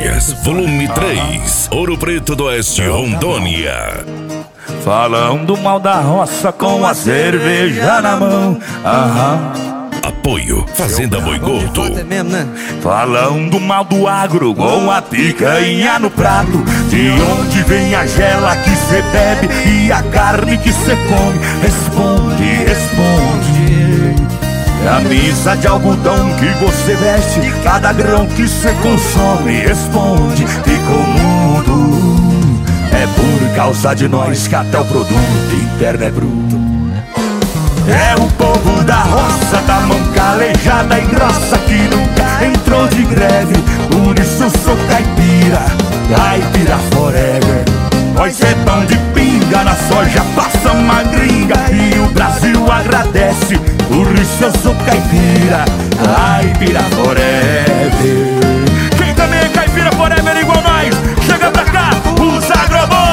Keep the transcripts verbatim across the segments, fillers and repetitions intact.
Joias, volume três, Ouro Preto do Oeste, Rondônia. Falando mal da roça com a cerveja na mão. Aham. Apoio Fazenda Boi Gordo. É mesmo, né? Falando mal do agro com a picanha no prato. De onde vem a gela que cê bebe e a carne que cê come? Responde, responde. Camisa de algodão que você veste, cada grão que cê consome. Responde, ficou mudo. É por causa de nós que até o produto interno é bruto. É o povo da roça, da mão calejada e grossa, que nunca entrou de greve. Por isso eu sou caipira, caipira forever. Nós é pão de pinga, na soja passa uma gringa e o Brasil agradece. Por isso eu sou caipira, caipira forever. Quem também é caipira forever igual nós, chega pra cá, os agrobom.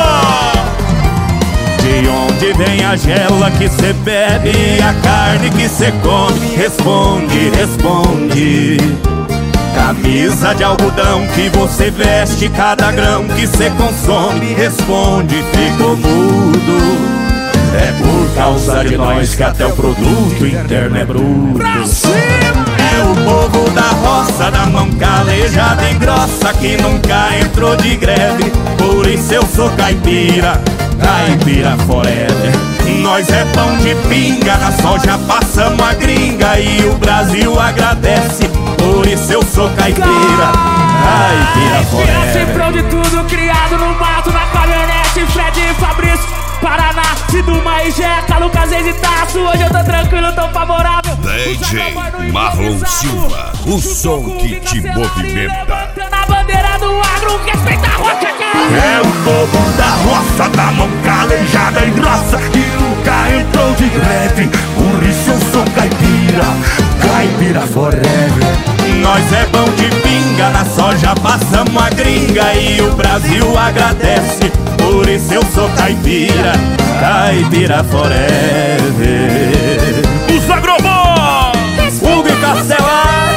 De onde vem a gela que cê bebe e a carne que cê come? Responde, responde. Camisa de algodão que você veste, cada grão que cê consome. Responde, ficou mudo. É por causa de nós que até o produto interno é bruto. É o povo da roça, da mão calejada e grossa, que nunca entrou de greve. Por isso eu sou caipira, caipira forever. Nós é pão de pinga, na soja passamos a gringa e o Brasil agradece. Por isso eu sou caipira, caipira forever. Cifrão de tudo, criado no mato, na caminhonete, Fred e Fabrício, Paraná, Siduma e Jeca, Lucas e Taço. Hoje eu tô tranquilo, tô favorável. D J Marlon Silva, o som que te movimenta. Na bandeira do agro, respeita a roça, cara. É o povo da roça, da mão calejada e grossa, que nunca entrou de greve. Por isso eu sou caipira, caipira forever. Nós é pão de pinga, na soja passamos a gringa e o Brasil agradece. Por isso eu sou caipira, caipira forever. Os agrobom, Hugo e Castelar,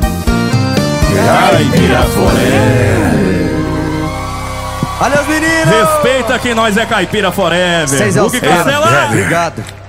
caipira forever. Olha os meninos! Respeita que nós é caipira forever. Vocês é os Hugo e caras. Castelar. Obrigado.